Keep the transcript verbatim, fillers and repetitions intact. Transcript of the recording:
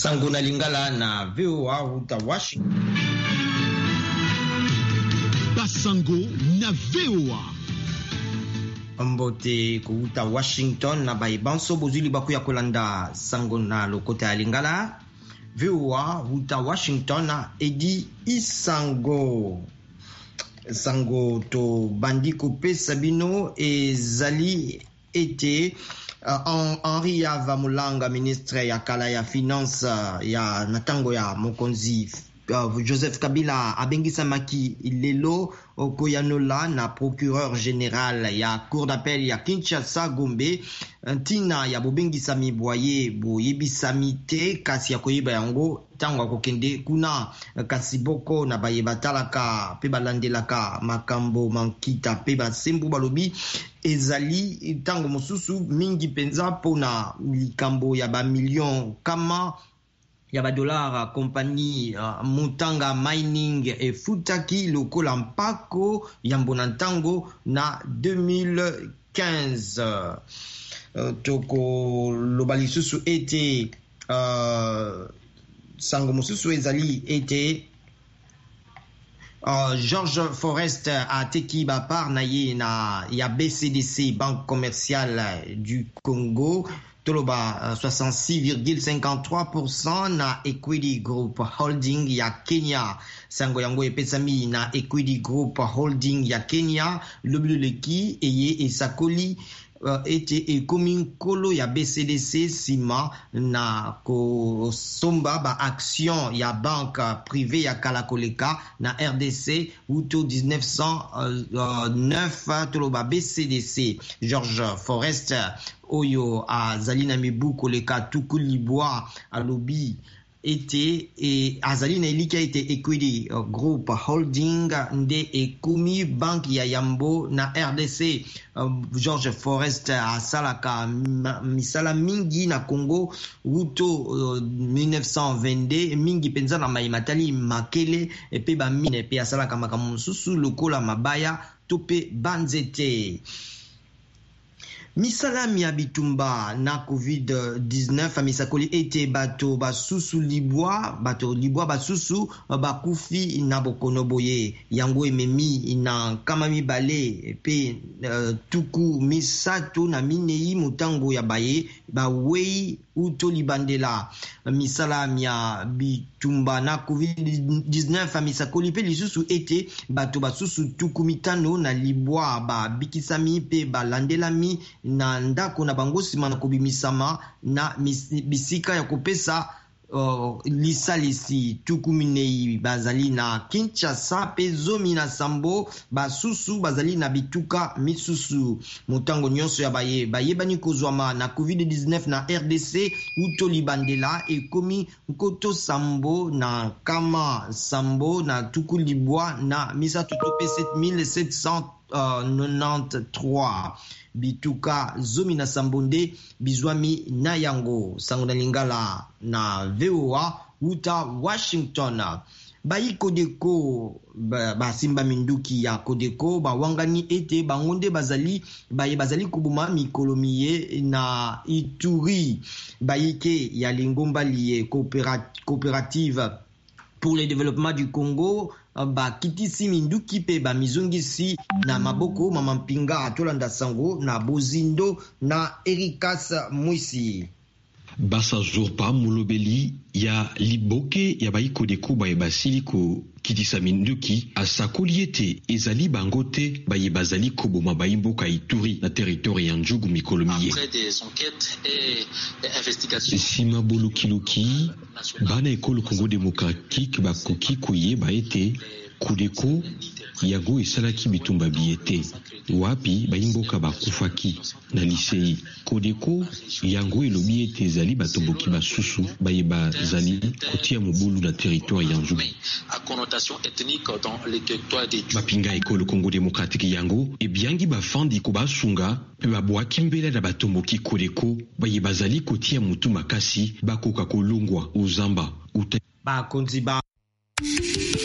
Sango na Lingala na V O A uta Washington. Basango na V O A. Mbote kuuta Washington na baibanso bozuli bakuya kolanda sango na lokota ya Lingala. V O A uta Washington na Edi Isango. Sango to bandiko pe Sabino e Zali ete uh, Henri Avamulanga, ministre ya kala ya finance ya natango ya mokonzi uh, Joseph Kabila abengisa maki lelo koyanola na procureur général ya cour d'appel ya Kinshasa Gombe ntina ya bobengisa mibwaye boyebisami te kasi ya koyeba yango tango akokende kuna kasi boko na bayeba talaka pe balandelaka makambo mankita pe basembu balobi ezali tango mosusu mingi penza pona likambo ya ba million kama ya ba dollar compagnie uh, Mutanga Mining e futaki lokola mpako ya mbonantango na deux mille quinze. Uh, toko lobali susu ete uh, sango mosusu ezali ete Uh, George Forest a teki ba par na ye na ya B C D C, Banque commerciale du Congo, toloba uh, soixante-six virgule cinquante-trois pour cent na Equity Group Holding ya Kenya. Sango yango epesami na Equity Group Holding ya Kenya, lobuleki eye esakoli Uh, ete ekomi nkolo ya B C D C sima na kosomba ba action ya banque privée ya kalakoleka na R D C uto dix-neuf cent neuf toloba B C D C. George Forest oyo azali na mibu koleka tukulibwa alobi ete e azali na elika ete Equity uh, Group Holding nde ekomi banki ya yambo na R D C. uh, George Forest asalaka misala mingi na Congo uto uh, mille neuf cent vingt-deux mingi penza na maimatali makele epe ba mine pe asalaka makambo mosusu lokola mabaya tope banzete. Misalami ya bitumba na covid dix-neuf misakoli ete bato basusu libwa bato libwa basusu bakufi na bokono boye yango ememi na kama mibale pe uh, tuku misato na minei mutango ya baye bawei uto libandela. Misalami ya bitumba na covid dix-neuf misakoli pe lisusu ete bato basusu tuku mitano na libwa ba bikisami pe balandelami na ndako na bango sima na kobimisama na bisika ya kopesa uh, lisalisi tukuminei bazali na Kinshasa pe zomi na sambo basusu bazali na bituka misusu. Mutango nyonso ya baye bayebani kozwama na covid dix-neuf na R D C uto libandela ekomi nkoto sambo na kama sambo na tuku libwa na misato tope sept mille sept cent quatre-vingt-treize bituka zomi na sambonde bizwami na yango. Sango na Lingala na V O A uta Washington. Bayi Kodeko basimba ba minduki ya Kodeko bawangani ete bangonde bazali baye bazali kubuma mikolomiye na Ituri bayike ya lingomba liye coopérative pour le développement du Congo ba kitisi minduki pe ba mizungisi na maboko mama mpinga atolanda sango na bozindo na Erikas Mwisi. Basa Zorpa mulobeli ya liboke ya baiko de kuba e basiliko kitisa minduki asakoli ete ezali bangote baye bazali koboma baimboka Ituri na territoire ya Njugu mikolomiye. Après des enquêtes et investigations sima bolukiluki bana ekolo Congo démocratique bakoki koyeba ete Kodeko yago esalaki bitumba biete wapi baimboka bakufaki na lisei. Kodeko yango elobi ete ezali batomboki basusu baye bazali kotia mobulu na territoire ya Njugu. Bapinga ekolo Congo démocratique yango ebiangi bafandi ko basunga pe babwaki mbela na batomboki Kodeko baye bazali kotia mutu makasi bakoka kolongwa uzamba uta ba konzi ba